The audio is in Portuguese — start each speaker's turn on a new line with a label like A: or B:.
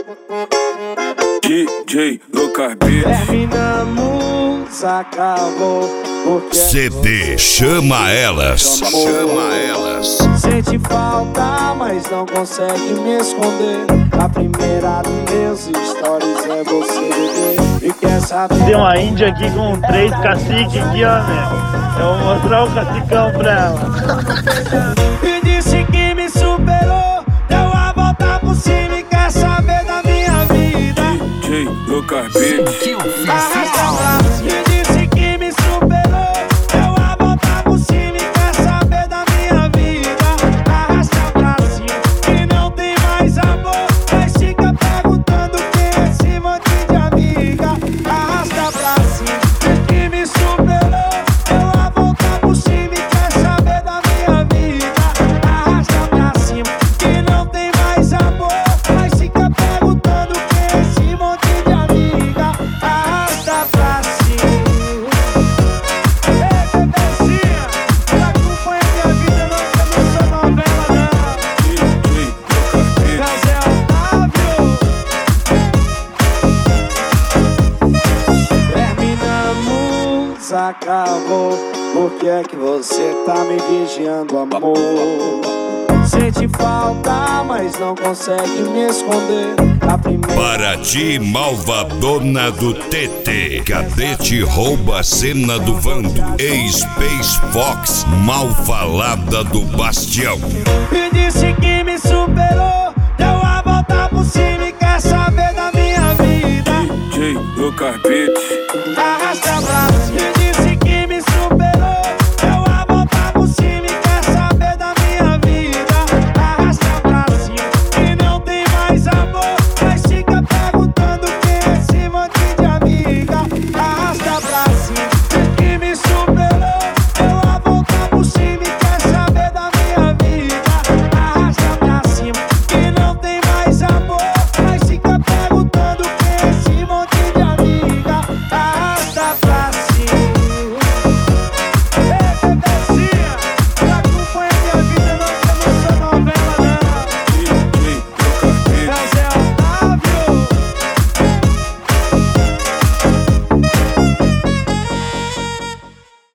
A: DJ Lucas Beats.
B: Terminamos, acabou.
C: CD Chama Elas. Chama Elas.
B: Sente falta, mas não consegue me esconder. A primeira dos meus stories é você, bebê. E quer saber?
D: Tem uma índia aqui com 3 caciques aqui, ó, né? Eu vou mostrar o cacicão pra ela.
B: E disse que me superou, deu a volta por cima e quer saber da minha vida.
A: DJ Lucas Beats.
B: E disse que me superou, deu a volta por cima e quer saber da minha vida. Arrasta pra cima que não tem mais amor, mas fica perguntando quem é esse monte de amiga. Arrasta pra cima que me superou, deu a volta por cima e quer saber da minha vida. Arrasta pra cima que não tem mais amor, mas fica perguntando quem é esse monte de amiga. Arrasta pra cima. Ei, bebezinha, não acompanha minha vida não, que eu não sou novela não.
A: DJ Lucas Beats.
B: Mas é Otávio. Terminamos, acabou. Por que é que você tá me vigiando, amor? Sente falta, mas não consegue me esconder. A primeira...
C: Para ti, malvadona do TT, cadete rouba a cena do Vando. Space Fox, mal falada do Bastião.
B: E disse que me superou, deu a volta por cima e quer saber da minha vida.
A: DJ Lucas Beats.